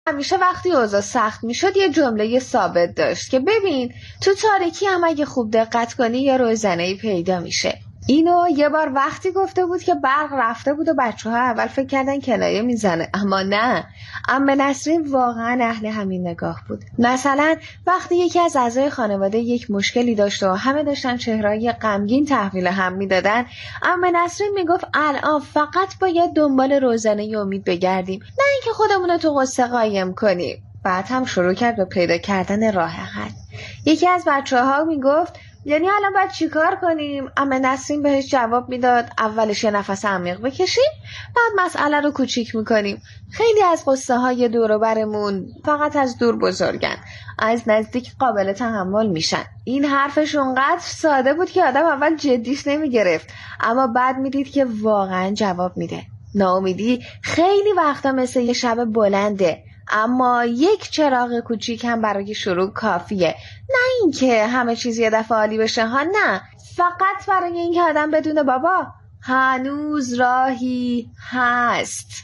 همیشه وقتی اوضاع سخت میشد یه جمله ثابت داشت که ببین تو تاریکی هم اگه خوب دقت کنی یه روزنه‌ای پیدا میشه. اینو یه بار وقتی گفته بود که برق رفته بود و بچه‌ها اول فکر کردن کنایه میزنه، اما نه، عمه نسرین واقعا اهل همین نگاه بود. مثلا وقتی یکی از اعضای خانواده یک مشکلی داشت و همه داشتن چهره‌های غمگین تحویل هم میدادن، عمه نسرین میگفت الان فقط باید دنبال روزنه امید بگردیم، نه اینکه خودمون رو تو قصه قایم کنیم. بعد هم شروع کرد به پیدا کردن راه حل. یکی از بچه‌ها میگفت یعنی الان باید چیکار کنیم؟ عمه نسرین بهش جواب میداد اولش یه نفس عمیق بکشیم، بعد مسئله رو کوچیک میکنیم. خیلی از قصه های دور و برمون فقط از دور بزرگن، از نزدیک قابل تحمل میشن. این حرفش اونقدر ساده بود که آدم اول جدیش نمیگرفت، اما بعد میدید که واقعا جواب میده. ناامیدی خیلی وقتا مثل یه شب بلنده، اما یک چراغ کوچیک هم برای شروع کافیه. نه اینکه همه چیز یه دفعه عالی بشه ها، نه، فقط برای اینکه آدم بدونه بابا هنوز راهی هست.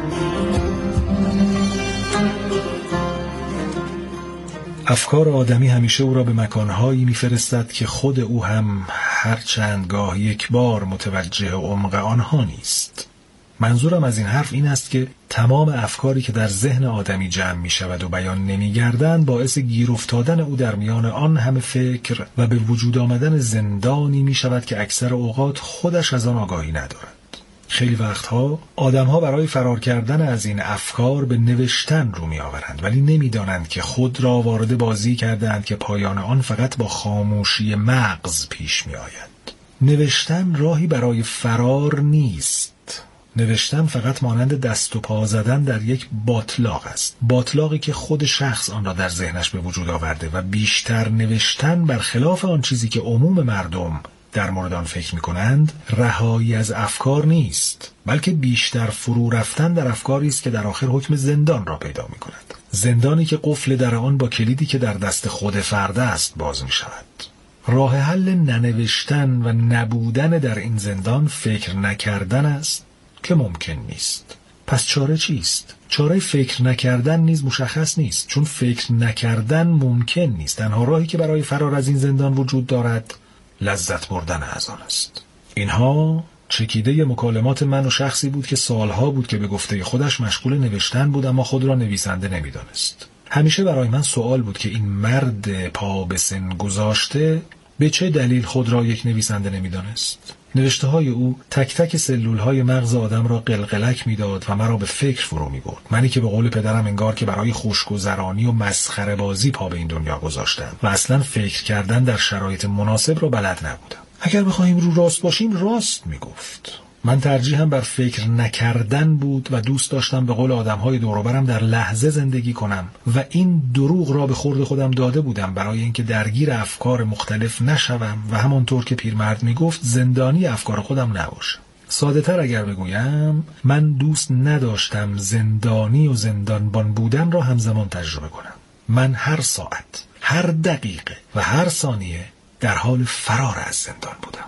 افکار آدمی همیشه او را به مکانهایی می‌فرستد که خود او هم هر چند گاه یک بار متوجه عمق آنها نیست. منظورم از این حرف این است که تمام افکاری که در ذهن آدمی جمع می شود و بیان نمی گردند باعث گیر افتادن او در میان آن همه فکر و به وجود آمدن زندانی می شود که اکثر اوقات خودش از آن آگاهی ندارد. خیلی وقتها آدمها برای فرار کردن از این افکار به نوشتن رو می آورند، ولی نمی دانند که خود را وارد بازی کردند که پایان آن فقط با خاموشی مغز پیش می آید. نوشتن راهی برای فرار نیست. نوشتن فقط مانند دست و پا زدن در یک باتلاق است. باتلاقی که خود شخص آن را در ذهنش به وجود آورده و بیشتر نوشتن برخلاف آن چیزی که عموم مردم در مورد آن فکر می‌کنند رهایی از افکار نیست، بلکه بیشتر فرو رفتن در افکاری است که در آخر حکم زندان را پیدا می‌کند. زندانی که قفل در آن با کلیدی که در دست خود فرد است باز می‌شود. راه حل ننوشتن و نبودن در این زندان فکر نکردن است که ممکن نیست. پس چاره چیست؟ چاره فکر نکردن نیز مشخص نیست، چون فکر نکردن ممکن نیست. تنها راهی که برای فرار از این زندان وجود دارد لذت بردن از آن است. اینها چکیده مکالمات من و شخصی بود که سالها بود که به گفته خودش مشغول نوشتن بود اما خود را نویسنده نمی‌دانست. همیشه برای من سوال بود که این مرد پا به سن گذاشته به چه دلیل خود را یک نویسنده نمی‌دانست؟ نوشته های او تک تک سلول های مغز آدم را قلقلک میداد و مرا به فکر فرو می برد. منی که به قول پدرم انگار که برای خوشگذرانی و مسخره بازی پا به این دنیا گذاشتم و اصلا فکر کردن در شرایط مناسب را بلد نبودم. اگر بخوایم رو راست باشیم راست می گفت. من ترجیحم بر فکر نکردن بود و دوست داشتم به قول آدم‌های دور و برم در لحظه زندگی کنم و این دروغ را به خورد خودم داده بودم برای اینکه درگیر افکار مختلف نشوم و همانطور که پیرمرد میگفت زندانی افکار خودم نباشم. ساده‌تر اگر بگویم من دوست نداشتم زندانی و زندانبان بودن را همزمان تجربه کنم. من هر ساعت، هر دقیقه و هر ثانیه در حال فرار از زندان بودم.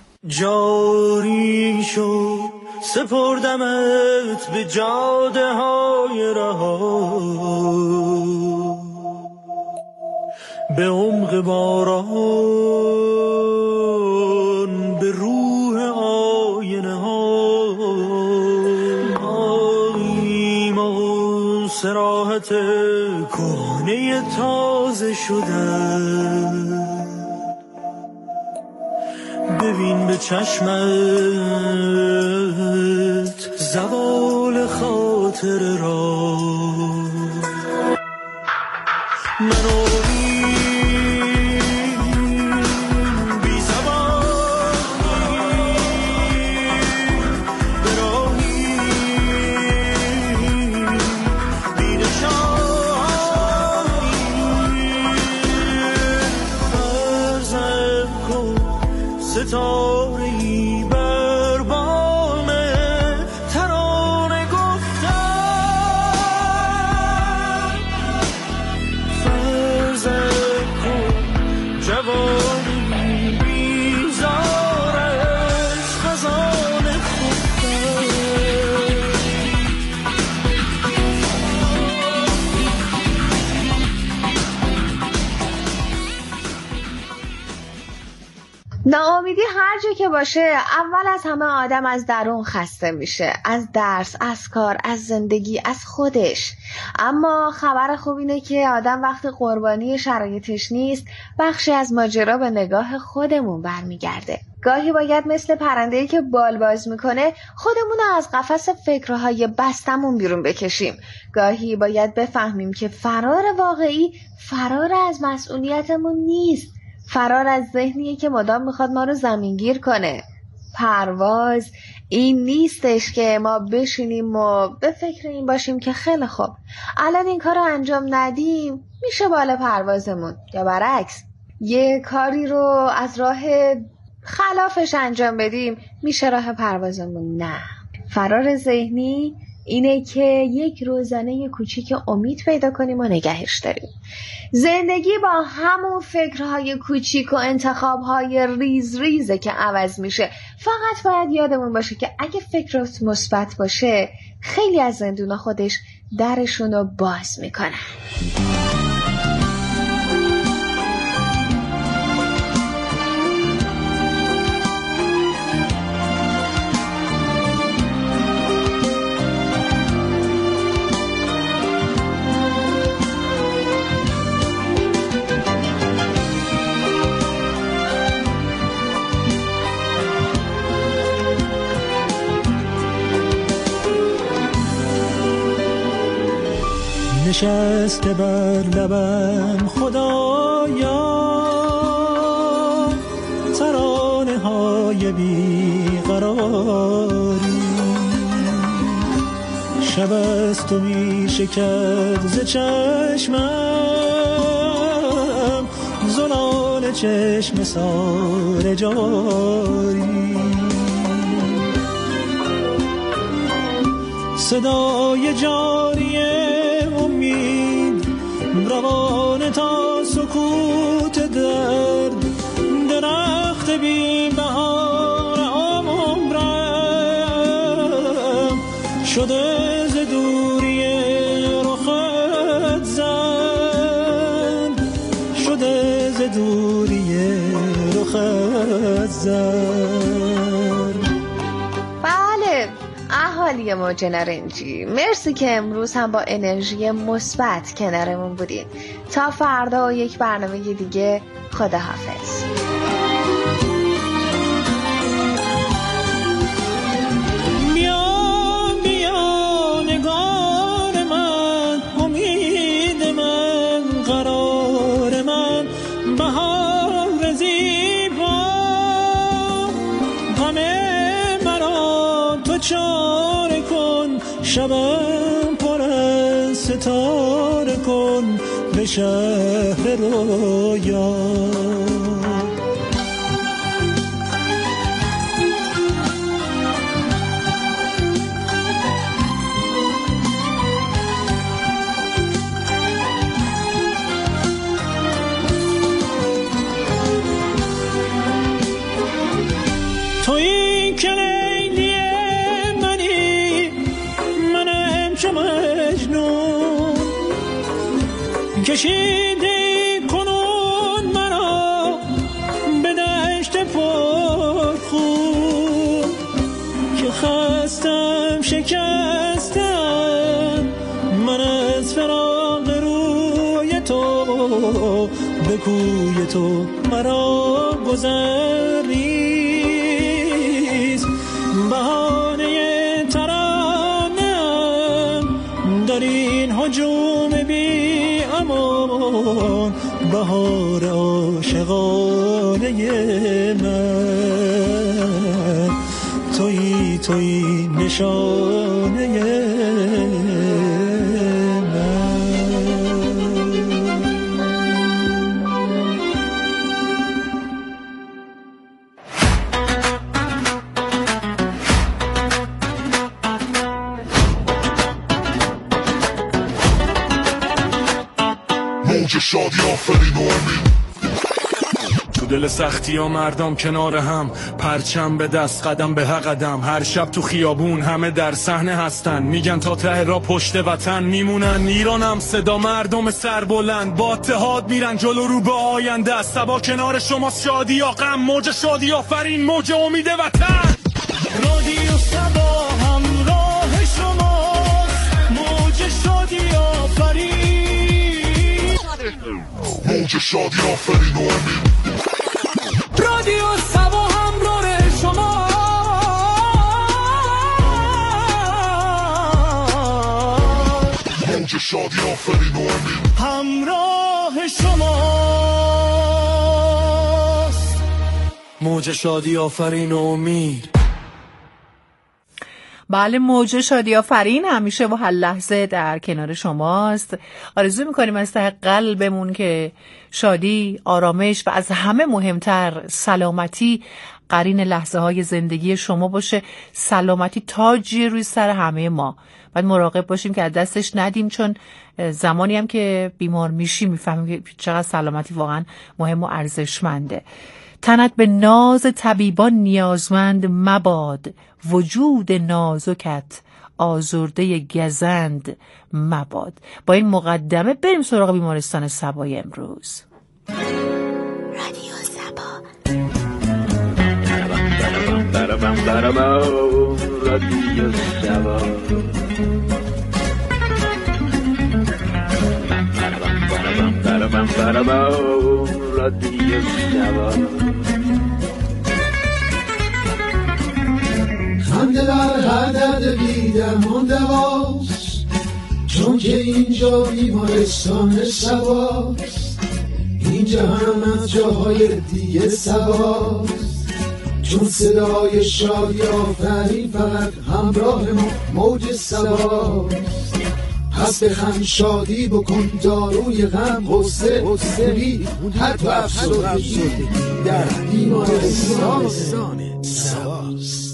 جاری شد سپردمت به جاده های رها، به عمق باران، به روح آینه ها، ماییم و سراحت کهنه تازه شده. ببین به چشمت زوال خاطر را، منو بی زبانی براهی بی نشانی فرزم کن ستاره‌ای بر بام ترانه گفتن، فرزم کن جوانی بیزار از خزان خفتن. ناامیدی هر جا که باشه اول از همه آدم از درون خسته میشه، از درس، از کار، از زندگی، از خودش. اما خبر خوب اینه که آدم وقتی قربانی شرایطش نیست بخشی از ماجرا به نگاه خودمون برمیگرده. گاهی باید مثل پرنده‌ای که بال باز میکنه خودمون رو از قفس فکرهای بستمون بیرون بکشیم. گاهی باید بفهمیم که فرار واقعی فرار از مسئولیتمون نیست، فرار از ذهنیه که مدام میخواد ما رو زمینگیر کنه. پرواز این نیستش که ما بشینیم و به فکر این باشیم که خیلی خوب الان این کار رو انجام ندیم میشه بالا پروازمون، یا برعکس یه کاری رو از راه خلافش انجام بدیم میشه راه پروازمون. نه، فرار ذهنی اینه که یک روزانه کوچیک امید پیدا کنیم و نگهش داریم. زندگی با همون فکرهای کوچیک و انتخابهای ریز ریزه که عوض میشه. فقط باید یادمون باشه که اگه فکرت مثبت باشه خیلی از زندونا خودش درشون رو باز میکنن. نشسته بر لبم خدایا ترانه های بیقراری، شب از تو می شکر ز چشمم زلال چشم سار جاری، صدای جاری امید روان تا سکوت درد، درخت بی بهار عمرم شده ز دوری رخت زن، شده ز دوری رخت زن. بله اهالی موج نارنجی، مرسی که امروز هم با انرژی مثبت کنارمون بودین. تا فردا و یک برنامه دیگه، خداحافظ. بیا نگار من، امید من، قرار من، بهار زیبا، غم مرا تو چاره کن، شبم پر از ستاره کن به شهر رویا. تویی که لیلی منی، منم چو مجنون، کشیدی کنون مرا به دشت پرخون، که خستم شکستم من از فراق روی تو، به کوی تو مرا گذر نیست، بهانه ترانه‌ام در این هجوم بی امان، بهار عاشقانه من، تویی نشانه موج شادی آفرین و امید. تو دل سختی ها مردم کنار هم، پرچم به دست قدم به قدم، هر شب تو خیابون همه در صحنه هستن، میگن تا ته را پشت وطن میمونن. ایرانم صدا مردم سربلند، با اتحاد میرن جلو رو به آینده. سبا کنار شماست، شادی یا غم، موج شادی آفرین، موج امید وطن. رادیو سبا همراه شماست، موج شادی آفرین، موج شادی آفرین و امید. رادیو سبا همراه شماست، موج شادی آفرین و امید. همراه شماست، موج شادی آفرین و امید. بله، موج شادی آفرین همیشه و هر لحظه در کنار شماست. آرزو میکنیم از ته قلبمون که شادی، آرامش و از همه مهمتر سلامتی قرین لحظه های زندگی شما باشه. سلامتی تاجی روی سر همه ما. باید مراقب باشیم که از دستش ندیم، چون زمانی هم که بیمار میشیم میفهمیم که چقدر سلامتی واقعا مهم و ارزشمنده. تنت به ناز طبیبان نیازمند مباد، وجود نازکت آزرده گزند مباد. با این مقدمه بریم سراغ بیمارستان سبای امروز. رادیو سبا. رادیو سبا. رادیو سبا. خنده در هر درد بی‌درمان دواست، چون که اینجا بیمارستان سباست. اینجا هم از جاهای دیگه سباست، چون صدای شادی آفرین فقط همراه ما موج سباست. پس بخند شادی بکن، داروی غم غصه خوبی حتی افسردگی در بیمارستان سباست.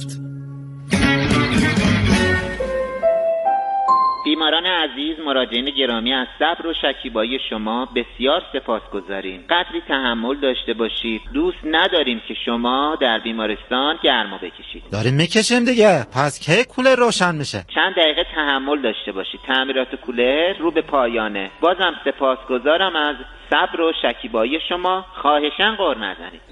بیماران عزیز، مراجعین گرامی، از صبر و شکیبایی شما بسیار سپاسگزاریم. قدری تحمل داشته باشید. دوست نداریم که شما در بیمارستان گرما بکشید. داریم میکشیم دیگه، پس کی کولر روشن میشه؟ چند دقیقه تحمل داشته باشید. تعمیرات کولر رو به پایانه. بازم سپاسگزارم از صبر و شکیبایی شما. خواهشاً غر نزنید.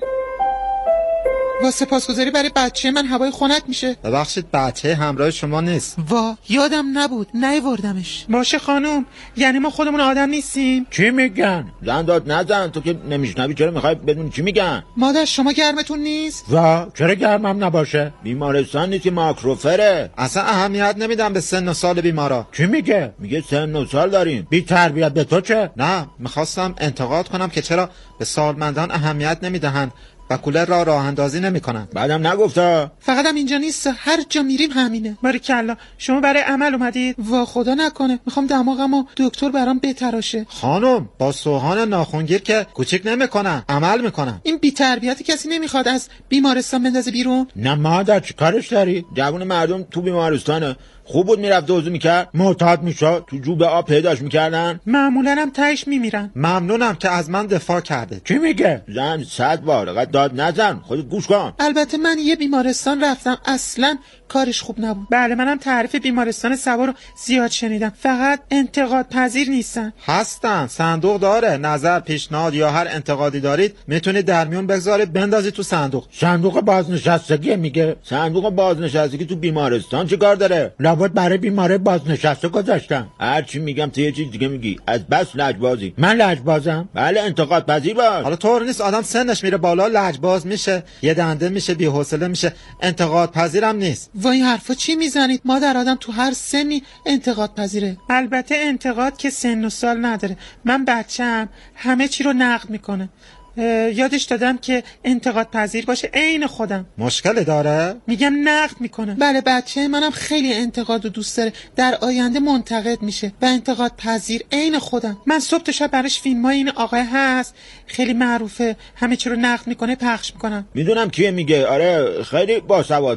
وا، سپاسگزاری برای بچه من هوای خنک میشه. ببخشید بچه همراه شما نیست. وا، یادم نبود نیاوردمش. باشه خانم، یعنی ما خودمون آدم نیستیم؟ چی میگن؟ زن داد نزن، تو که نمیشنوی چرا میخوای بدونی چی میگن؟ مادر شما گرمتون نیست؟ وا، چرا گرمم نباشه؟ بیمارستان نیستی، ماکروفره. اصلا اهمیت نمیدم به سن و سال بیمارا. چی میگه؟ میگه سن و سال داریم. بی تربیت به تو چه؟ نه، میخواستم انتقاد کنم که چرا به سالمندان اهمیت نمیدهند و کولر را راه اندازی نمی‌کنن. بعدم نگفته. فقط هم اینجا نیست، هر جا میریم همینه. باریکلا، شما برای عمل اومدید؟ وا خدا نکنه، میخوام دماغمو دکتر برام بتراشه. خانم، با سوهان ناخونگیر که کوچیک نمی‌کنن، عمل می‌کنن. این بی‌تربیتی کسی نمیخواد از بیمارستان بندازه بیرون؟ نه مادر، چی کارش داری؟ جوون مردم تو بیمارستانه. خوب بود میرفت وضو میکرد، معتاد میشد، تو جوب آب پیداش میکردن. معمولا هم تهش میمیرن. ممنونم که از من دفاع کرده. چی میگه؟ زن 100 بار قد داد نزن، خودت گوش کن. البته من یه بیمارستان رفتم، اصلا کارش خوب نبود. بله، منم تعریف بیمارستان سبا رو زیاد شنیدم، فقط انتقاد پذیر نیستن. هستن، صندوق داره. نظر، پیشنهاد یا هر انتقادی دارید میتونید در میون بگذارید، بندازید تو صندوق. صندوق بازنشستگی میگه. صندوق بازنشستگی تو بیمارستان چه کار داره؟ لابد برای بیماره بازنشسته گذاشتن. هر چی میگم تو یه چیز دیگه میگی. از بس لجبازی. من لجبازم؟ بله، انتقاد پذیر باش. حالا طور نیست آدم سنش میره بالا لجباز میشه، یه دنده میشه، بی‌حوصله میشه. انتقاد پذیرم نیست. وای این حرفا چی میزنید؟ مادر آدم تو هر سنی انتقاد پذیره. البته انتقاد که سن و سال نداره. من بچه‌ام همه چی رو نقد میکنه. یادش دادم که انتقاد پذیر باشه عین خودم. مشکلی داره؟ میگم نقد میکنه. بله، بچه منم خیلی انتقاد رو دوست داره، در آینده منتقد میشه و انتقاد پذیر عین خودم. من صبح تا شب براش فیلمای این آقای هست خیلی معروفه، همه چی رو نقد میکنه، پخش میکنم. میدونم کیه میگه. آره خیلی باسواده.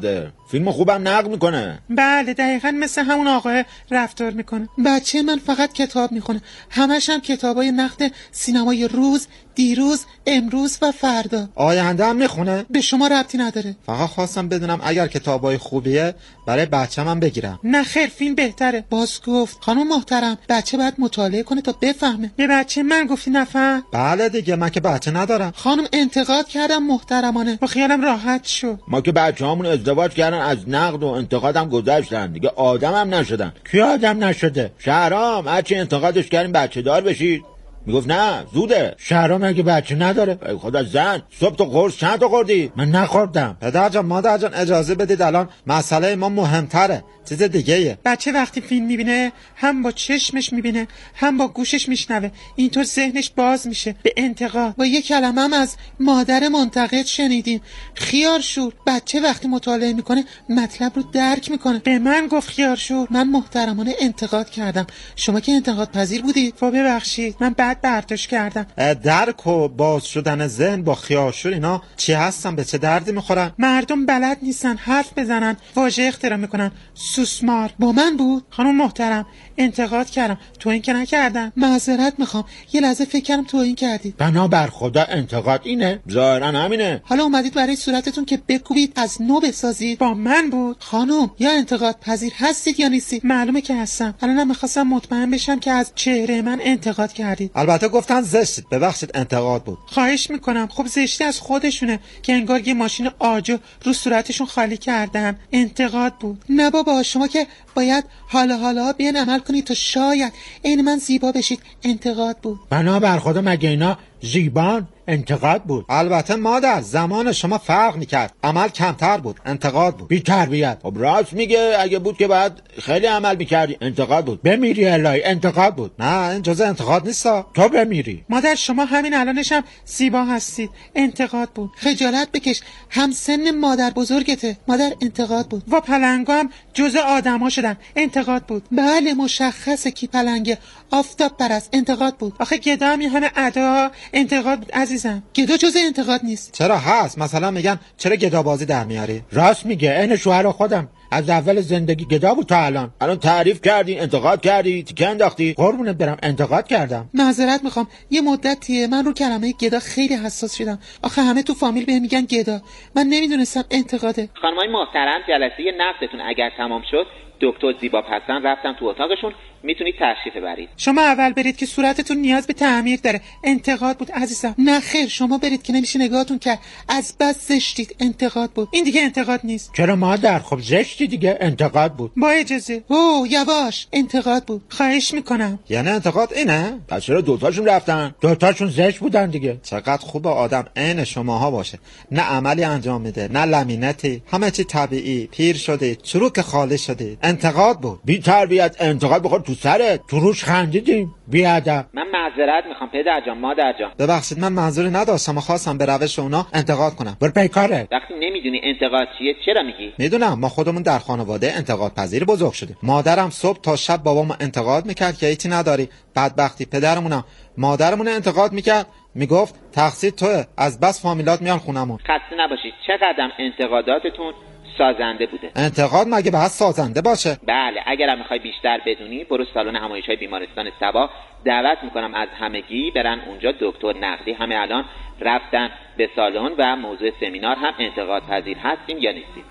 فیلم خوبم نقد میکنه. بله دقیقاً مثل همون آقای رفتار میکنه. بچه من فقط کتاب میخونه، همش هم کتابای نقد سینمای روز، دیروز، امروز و فردا. آینده هم میخونه؟ به شما ربطی نداره. فقط خواستم بدونم اگر کتابای خوبیه برای بچه‌م هم بگیرم. نه خیر، فیلم بهتره. باز گفت خانم محترم بچه باید مطالعه کنه تا بفهمه. به بچه من گفتی نفهم؟ بله دیگه، من که بچه ندارم. خانم انتقاد کردم محترمانه، با خیالم راحت شو. ما که بچه‌هامون ازدواج کردن از نقد و انتقادم گذشتن، دیگه آدم هم نشدن. کی آدم نشده؟ شهرام هرچی انتقادش کردیم بچه دار بشید میگفت نه زوده. شهرام اگه بچه نداره؟ ای خدا زن، صبح تو قرص چند تا خوردی؟ من نخوردم. پدر جان مادر جان اجازه بدید، الان مسئله ما مهمتره، چیز دیگه‌ایه. بچه وقتی فیلم میبینه هم با چشمش میبینه هم با گوشش میشنوه، اینطور ذهنش باز میشه به انتقاد. با یک کلمه هم از مادر منتقد شنیدیم، خیارشور. بچه وقتی مطالعه میکنه مطلب رو درک میکنه. به من گفت خیارشور، من محترمانه انتقاد کردم. شما که انتقاد پذیر بودید. ببخشید من بعد برداشت کردم. درک و باز شدن ذهن با خیارشور اینا چی هستن؟ به چه دردی میخورن؟ مردم بلد نیستن حرف بزنن، واژه اختراع میکنن. سوسمار با من بود. خانم محترم انتقاد کردم، توهین که نکردم. معذرت میخوام، یه لحظه فکر کردم توهین کردید. بنا بر خدا انتقاد اینه، ظاهرا همینه. حالا اومدید برای صورتتون که بکوبید از نو بسازید. با من بود. خانم یا انتقاد پذیر هستید یا نیستید؟ معلومه که هستم. الانم میخواستم مطمئن بشم که از چهره من انتقاد کردید. البته گفتن زشتید، ببخشید انتقاد بود. خواهش میکنم. خب زشتی از خودشونه که انگار یه ماشین آجو رو صورتشون خالی کردن. انتقاد بود. نه بابا، شما که باید حالا بیان عمل کنید تا شاید این من زیبا بشید. انتقاد بود. بنا بر خدا مگه اینا زیبان؟ انتقاد بود. البته مادر، زمان شما فرق میکرد، عمل کمتر بود. انتقاد بود. بی تربیت. خب راست میگه، اگه بود که بعد خیلی عمل میکردی. انتقاد بود. بمیری الهی. انتقاد بود. نه این جزء انتقاد نیستا، تو بمیری. مادر شما همین الانش هم زیبا هستید. انتقاد بود. خجالت بکش، هم سن مادر بزرگته. مادر انتقاد بود. و پلنگا هم جزء آدما شدن. انتقاد بود. بله مشخصه کی پلنگه. آفتاب پرست. انتقاد بود. آخه گدا هم همه ادا. انتقاد بود عزیزم. گدا جزء انتقاد نیست. چرا هست؟ مثلا میگن چرا گدا بازی در میاری؟ راست میگه، این شوهر خودم از اول زندگی گدا بود تا الان تعریف کردی، انتقاد کردی، تیکه انداختی. قربونت برم انتقاد کردم. معذرت میخوام، یه مدتیه من رو کلمه گدا خیلی حساس شدم. آخه همه تو فامیل بهم میگن گدا، من نمیدونستم انتقاده. خانمای محترم، جلسه نقدتون اگر تمام شد، دکتر زیبا پسند رفتم تو اتاقشون، میتونید تشریف ببرید. شما اول برید که صورتتون نیاز به تعمیر داره. انتقاد بود عزیزم. نه خیر، شما برید که نمیشه نگاهتون کرد، از بس زشتید. انتقاد بود. این دیگه انتقاد نیست. چرا مادر؟ خب زشتی دیگه. انتقاد بود. با اجازه. یواش. انتقاد بود. خواهش میکنم. یعنی انتقاد اینه؟ پس چرا دوتاشون رفتن؟ دوتاشون زشت بودن دیگه. چقدر خوبه آدم عین شماها باشه، نه عملی انجام میده نه لمینتی، همه چی طبیعی. پیر شده، چروک خالی شده. انتقاد بود. بی تربیت. انتقاد بخور تو سرت. تو روش خندیدیم. بی ادب. من معذرت میخوام پدر جان، مادر جان. ببخشید من منظوری نداشتم، خواستم به روش اونا انتقاد کنم. برو پی کارت. وقتی نمیدونی انتقاد چیه چرا میگی؟ میدونم، ما خودمون در خانواده انتقاد پذیر بزرگ شدیم. مادرم صبح تا شب بابامو انتقاد میکرد که هیچی نداری. بدبختی پدرمونم مادرمون انتقاد میکرد، میگفت تقصیر توئه، از بس فامیلات میان خونمون. خسته نباشید. چقدر انتقاداتتون سازنده بوده. انتقاد مگه باید سازنده باشه؟ بله، اگرم میخوای بیشتر بدونی برو سالن همایش‌های بیمارستان سبا. دعوت میکنم از همگی برن اونجا. دکتر نقدی همه الان رفتن به سالن و موضوع سمینار هم انتقاد پذیر هستیم یا نیستیم.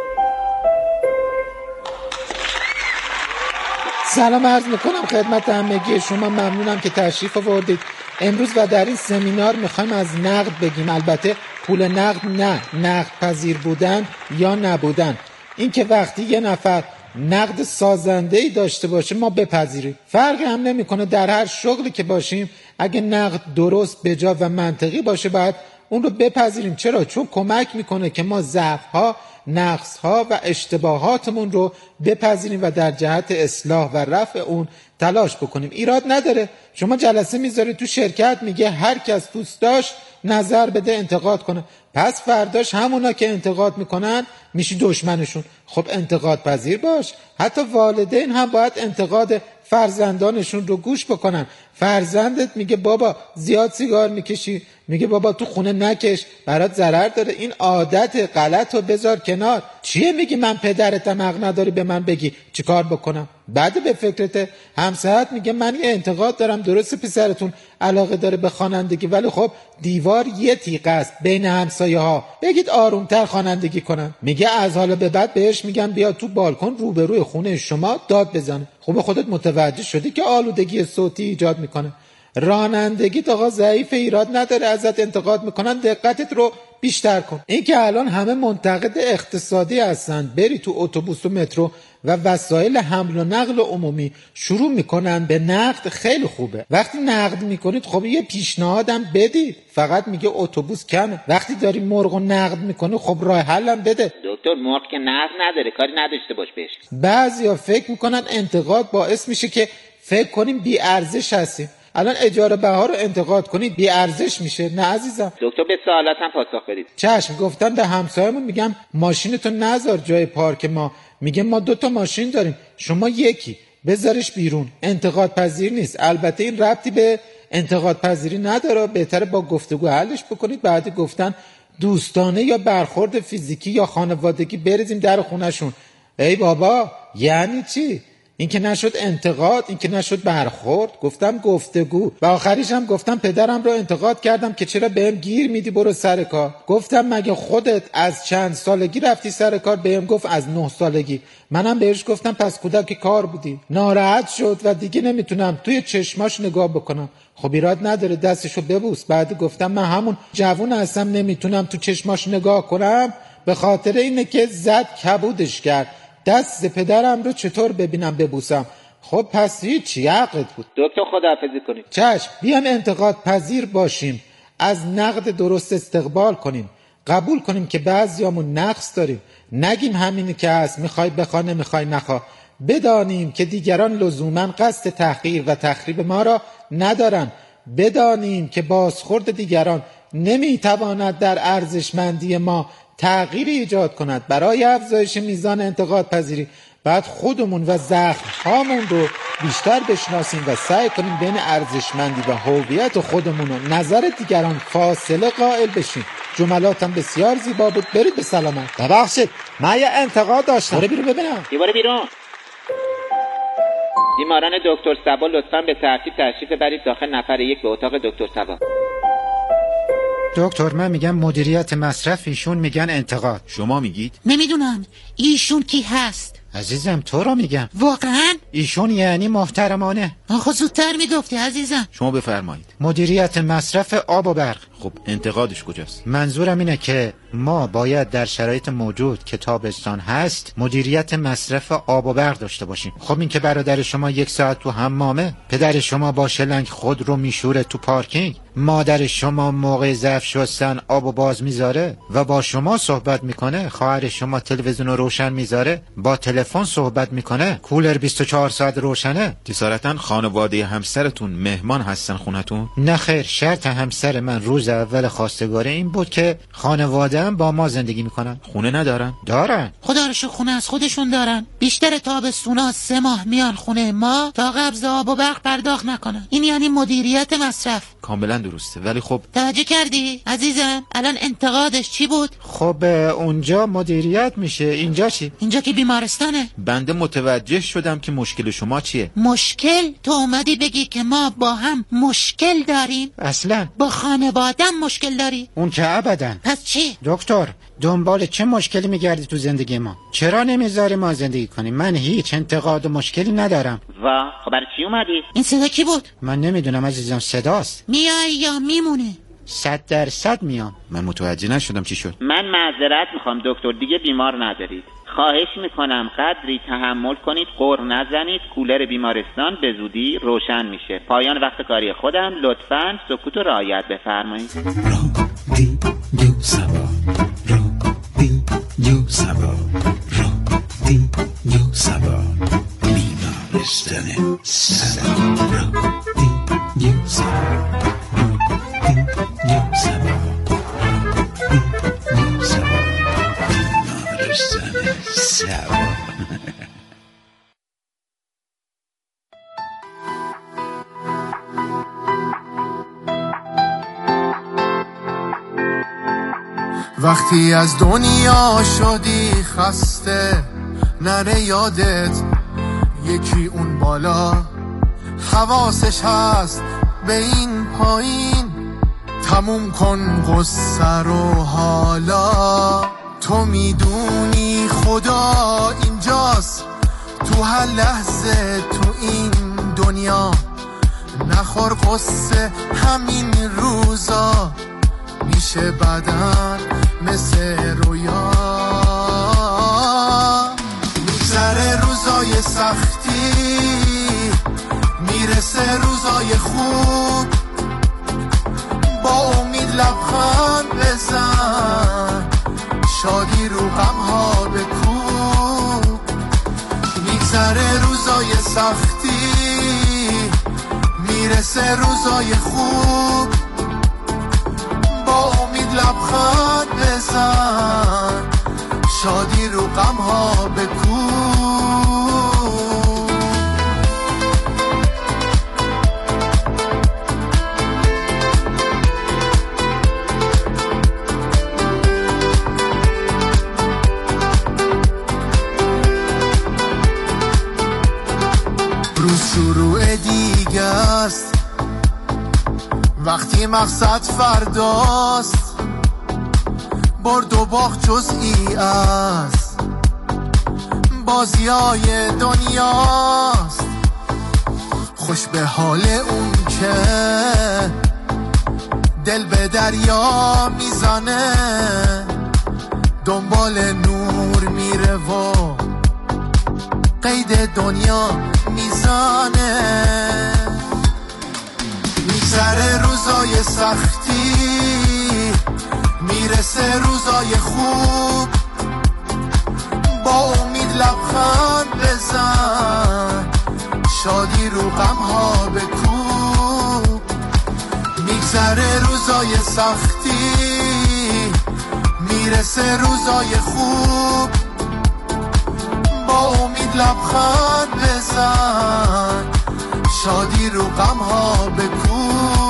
سلام عرض میکنم خدمت همگی شما. ممنونم که تشریف آوردید امروز و در این سمینار میخوایم از نقد بگیم. البته پول نقد نه، نقد پذیر بودن یا نبودن. این که وقتی یه نفر نقد سازنده‌ای داشته باشه ما بپذیریم. فرقی هم نمیکنه در هر شغلی که باشیم، اگه نقد درست، بجا و منطقی باشه باید اون رو بپذیریم. چرا؟ چون کمک میکنه که ما ضعف‌ها، نقص‌ها و اشتباهاتمون رو بپذیریم و در جهت اصلاح و رفع اون تلاش بکنیم. ایراد نداره. شما جلسه میذاری تو شرکت، میگه هر کس دوست داشت نظر بده، انتقاد کنه. پس فرداش همونا که انتقاد میکنن میشی دشمنشون. خب انتقاد پذیر باش. حتی والدین هم باید انتقاد فرزندانشون رو گوش بکنن. فرزندت میگه بابا زیاد سیگار میکشی، میگه بابا تو خونه نکش، برات ضرر داره، این عادت غلط رو بذار کنار. چیه میگی من پدرتم، حق نداری به من بگی چیکار بکنم؟ بعد به فکرته. همسرت میگه من یه انتقاد دارم، درسته پسرتون علاقه داره به خوانندگی، ولی خب دیوار یه تیغ است بین همسایه ها، بگید آرومتر خوانندگی کنن. میگه از حالا به بعد بهش میگم بیا تو بالکن روبروی خونه شما داد بزنه. خب خودت متوجه شدی که آلودگی صوتی ایجاد میکنه. رانندگی آقا ضعیف، ایراد نداره، ازت انتقاد میکنن، دقتت رو بیشتر کن. این که الان همه منتقد اقتصادی هستن، بری تو اتوبوس و مترو و وسایل حمل و نقل عمومی شروع میکنن به نقد، خیلی خوبه. وقتی نقد میکنید خب یه پیشنهادم بدید. فقط میگه اتوبوس کمه، وقتی داری مرغ نقد میکنی خب راه حلم بده. دکتر مرغ که نقد نداره، کاری نداشته باش بهش. بعضیا فکر میکنن انتقاد باعث میشه که فکر کنیم بی ارزش هستیم. الان اجاره بها رو انتقاد کنید بی ارزش میشه؟ نه عزیزم. دکتر به سوالاتم پاسخ بدید. چشم. گفتم به همسایه‌مون میگم ماشینتو نذار جای پارک ما، میگه ما 2 ماشین داریم، شما یکی بذارش بیرون. انتقاد پذیر نیست. البته این ربطی به انتقاد پذیری نداره، بهتره با گفتگو حلش بکنید. بعد گفتن دوستانه یا برخورد فیزیکی یا خانوادگی بریزیم در خونشون. ای بابا یعنی چی؟ این که نشد انتقاد، این که نشد برخورد. گفتم گفتگو. و آخریش هم گفتم پدرم رو انتقاد کردم که چرا بهم گیر میدی برو سر کار. گفتم مگه خودت از چند سالگی رفتی سر کار؟ بهم گفت از 9 سالگی. منم بهش گفتم پس کودک کار بودی. ناراحت شد و دیگه نمیتونم توی چشماش نگاه بکنم. خب ایراد نداره، دستشو ببوس. بعد گفتم من همون جوون هستم نمیتونم تو چشماش نگاه کنم، به خاطر اینه که زد کبودش کرد. دست پدرم رو چطور ببینم ببوسم؟ خب پس هیچی، عقلت بود. دکتر خداحافظی کنید. چشم. بیام انتقاد پذیر باشیم، از نقد درست استقبال کنیم، قبول کنیم که بعضیامون نقص داریم، نگیم همینی که هست، میخوای بخوا نمیخوای نخوا. بدانیم که دیگران لزوما قصد تحقیر و تخریب ما را ندارن. بدانیم که بازخورد دیگران نمیتواند در ارزشمندی ما تغییری ایجاد کند. برای افزایش میزان انتقاد پذیری بعد خودمون و زخم‌هامون رو بیشتر بشناسیم و سعی کنیم بین ارزشمندی و هویت خودمون و نظر دیگران فاصله قائل بشیم. جملاتم بسیار زیبا بود. برید به سلامت. ببخشید من یه انتقاد داشتم. برو بیرون ببینم. برو بیرون. بیماران دکتر صبا لطفاً به ترتیب تشریف ببرید داخل. نفر 1 به اتاق دکتر صبا. دکتر من میگم مدیریت مصرف، ایشون میگن انتقاد. شما میگید؟ نمیدونم ایشون کی هست. عزیزم تو رو میگم. واقعا؟ ایشون یعنی محترمانه. آخه زودتر میگفتی عزیزم. شما بفرمایید. مدیریت مصرف آب و برق. خب انتقادش کجاست؟ منظورم اینه که ما باید در شرایط موجود که تابستان هست مدیریت مصرف آب و برق داشته باشیم. خب این که برادر شما 1 ساعت تو حمامه، پدر شما با شلنگ خود رو میشوره تو پارکینگ، مادر شما موقع ظرف شستن آبو باز میذاره و با شما صحبت میکنه، خواهر شما تلویزیون رو روشن میذاره، با تلفن صحبت میکنه، کولر 24 ساعت روشنه. جسارتاً خانواده همسرتون مهمان هستن خونتون؟ نه خیر، شرط همسر من روز اول خواستگاری این بود که خانواده هم با ما زندگی میکنن. خونه ندارن؟ دارن. خدا رو شکر خونه از خودشون دارن. بیشتر تابستونا 3 ماه میان خونه ما تا قبض آب و برق پرداخت نکنن. این یعنی مدیریت مصرف. کاملا درسته، ولی خب توجه کردی عزیزم؟ الان انتقادش چی بود؟ خب اونجا مدیریت میشه، اینجا چی؟ اینجا که بیمارستانه. بنده متوجه شدم که مشکل شما چیه. مشکل؟ تو اومدی بگی که ما با هم مشکل داریم؟ اصلا با خانوادم مشکل داری؟ اون که ابدا. پس چی؟ دکتر دنبال چه مشکلی میگردی تو زندگی ما؟ چرا نمیذاری ما زندگی کنیم؟ من هیچ انتقاد و مشکلی ندارم. خب برای چی اومدی؟ این صدا کی بود؟ من نمیدونم عزیزم، صداست. میای یا میمونه؟ 100% میام. من متوجه نشدم چی شد. من معذرت میخوام دکتر، دیگه بیمار ندارید. خواهش میکنم قدری تحمل کنید، غر نزنید. کولر بیمارستان به زودی روشن میشه. پایان وقت کاری خودم. لطفاً سکوت و رعایت بفرمایید. رادیو سبا، رادیو سبا، رادیو سبا، بیمارستان سبا، رادیو سبا، رادیو سبا، رادیو سبا، بیمارستان سبا. وقتی از دنیا شدی خسته نره یادت یکی اون بالا حواسش هست به این پایین. تموم کن قصه رو حالا، تو میدونی خدا اینجاست تو هر لحظه تو این دنیا. نخور قصه همین روزا میشه بدن مثل رویا. میگذره روزای سختی میرسه روزای خوب، با امید لبخند بزن شادی رو غم‌ها بکوب. میگذره روزای سختی میرسه روزای خوب، با امید لبخند بزن شادی رو غم‌ها بکوب. روز شروع دیگه است، وقتی مقصد فرداست. برد و باخت جزئی است، بازیای دنیاست. خوش به حال اون که دل به دریا میزنه، دنبال نور میره و قید دنیا میزنه. میگذره روزای سختی میرسه روزای خوب، با امید لبخند بزن شادی رو غم‌ها بکوب. میگذره روزای سختی میرسه روزای خوب، با امید لبخند بزن شادی رو غم‌ها بکوب.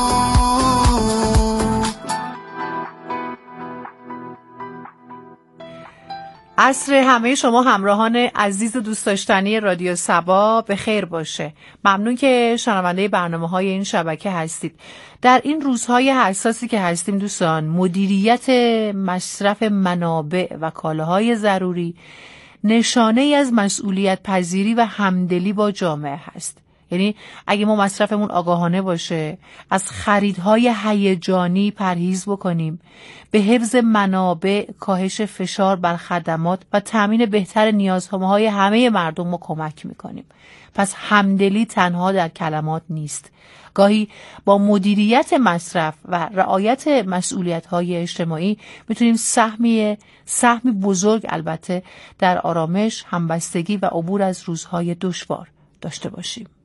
عصر همه شما همراهان عزیز و دوست داشتنی رادیو صبا به خیر باشه. ممنون که شنونده برنامه‌های این شبکه هستید. در این روزهای حساسی که هستیم دوستان، مدیریت مصرف منابع و کالاهای ضروری نشانه ای از مسئولیت پذیری و همدلی با جامعه هست. یعنی اگه ما مصرفمون آگاهانه باشه، از خریدهای هیجانی پرهیز بکنیم، به حفظ منابع، کاهش فشار بر خدمات و تامین بهتر نیازهای همه مردم ما کمک میکنیم. پس همدلی تنها در کلمات نیست. گاهی با مدیریت مصرف و رعایت مسئولیت‌های اجتماعی میتونیم سهمی بزرگ البته در آرامش، همبستگی و عبور از روزهای دشوار داشته باشیم.